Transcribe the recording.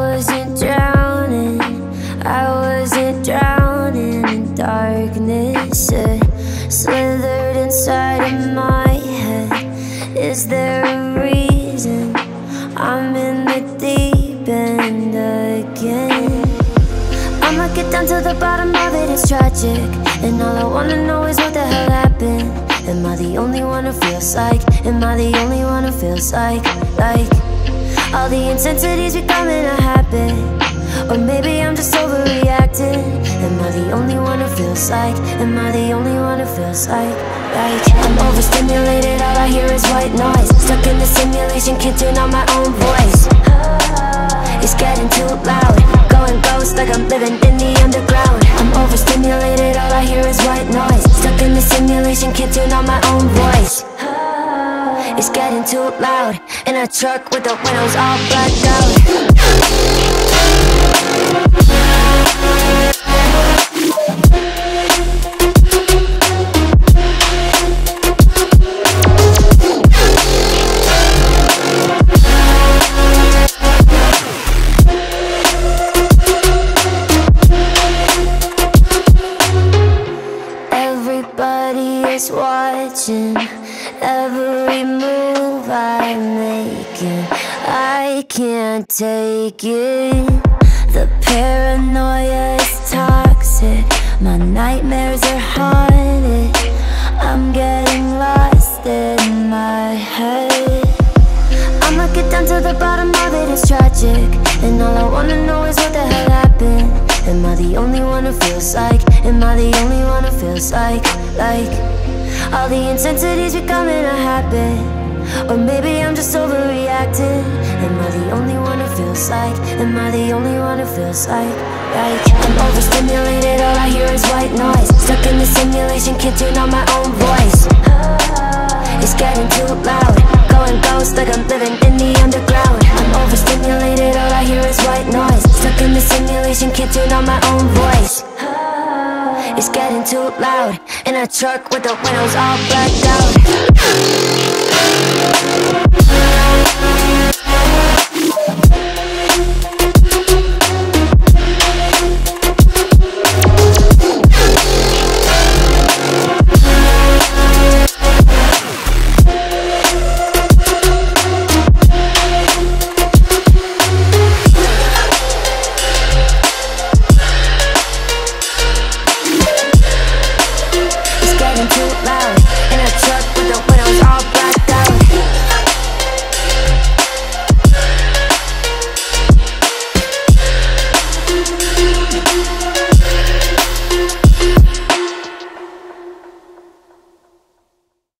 wasn't drowning, I wasn't drowning in darkness. It slithered inside of my head. Is there a reason I'm in the deep end again? I'ma get down to the bottom of it, it's tragic. And all I wanna know is what the hell happened. Am I the only one who feels like? Am I the only one who feels like all the intensity's becoming a habit? Or maybe I'm just overreacting. Am I the only one who feels like? Am I the only one who feels like I'm overstimulated, all I hear is white noise. Stuck in the simulation, can't turn on my own voice. It's getting too loud, going ghost like I'm living in the underground. I'm overstimulated, all I hear is white noise. Stuck in the simulation, can't turn on my own voice. It's getting too loud, in a truck with the windows all blacked out. Everybody is watching every move I'm making. I can't take it. The paranoia is toxic. My nightmares are haunted. I'm getting lost in my head. I'ma get down to the bottom of it, it's tragic. And all I wanna know is what the hell happened. Am I the only one who feels like? Am I the only one who feels like all the intensity's becoming a habit? Or maybe I'm just overreacting. Am I the only one who feels like? Am I the only one who feels like I'm overstimulated, all I hear is white noise. Stuck in the simulation, can't turn on my own voice. It's getting too loud, going ghost like I'm living in the underground. I'm overstimulated, all I hear is white noise. Stuck in the simulation, can't turn on my own voice. It's getting too loud, in a truck with the windows all blacked out.